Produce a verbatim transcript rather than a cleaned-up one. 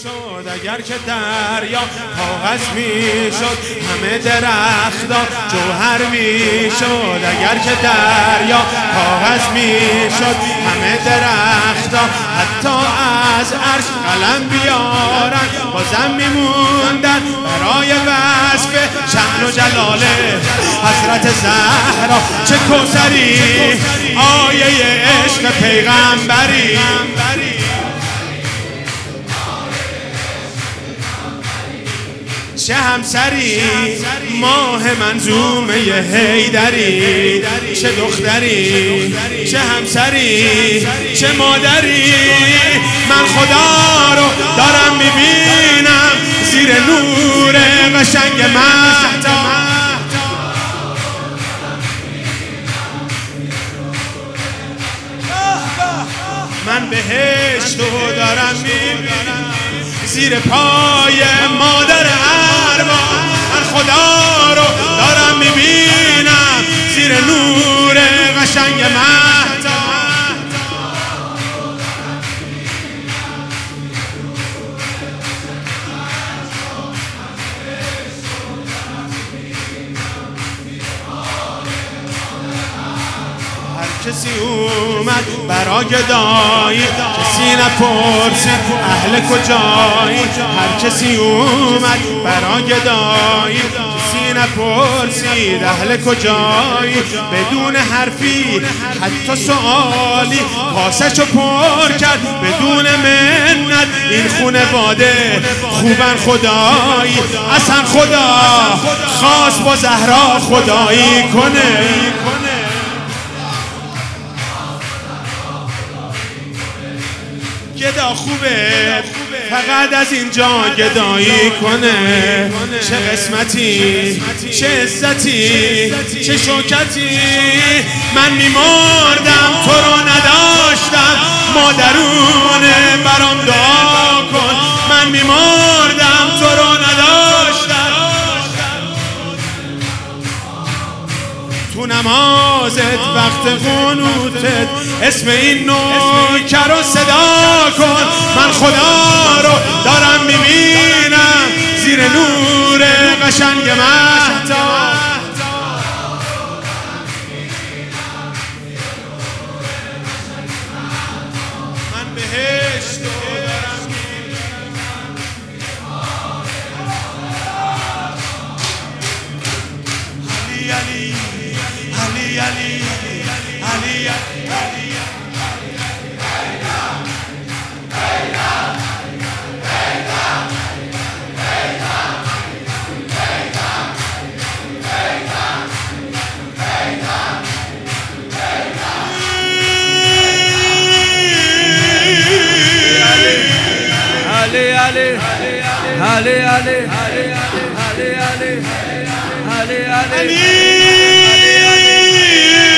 میشد اگر که دریا کاغذ میشد، همه درختا جوهر میشد اگر که دریا کاغذ میشد، همه درختا حتی از عرش قلم بیارن بازم میموندن برای وصف شأن و جلال حضرت زهرا. چه کوثری آیه عشق پیغمبری، چه همسری ماه منظومه حیدری، چه دختری چه همسری چه مادری. من خدا رو دارم میبینم زیر نور قشنگ مهتاب، من بهشت رو دارم میبینم زیر پای مادر ارواح. من خدا رو دارم میبینم زیر نور قشنگ مهتاب. کسی اومد برای گدایی، کسی نپرسید اهل کجایی. هر کسی اومد برای گدایی، کسی نپرسید اهل کجایی. بدون حرفی حتی سوالی کاسه‌شو پر کرد بدون منت. این خونواده خوبن خدایی، اصلا خدا خواست با زهرا خدایی کنه. گدا خوبه فقط از اینجا گدایی کنه. چه قسمتی چه عزتی چه شوکتی، من میمردم تو رو نداشتم. مادرونه برام دعا کن، من میمردم تو رو نداشتم. تو نمازت وقت قنوتت اسم این نوکر رو صدا کن. من خدا رو دارم میبینم زیر نور قشنگ مهتاب. من بهشت رو دارم علی علی علی علی علی علی. Ali Ali Ali Ali Ali Ali Ali Ali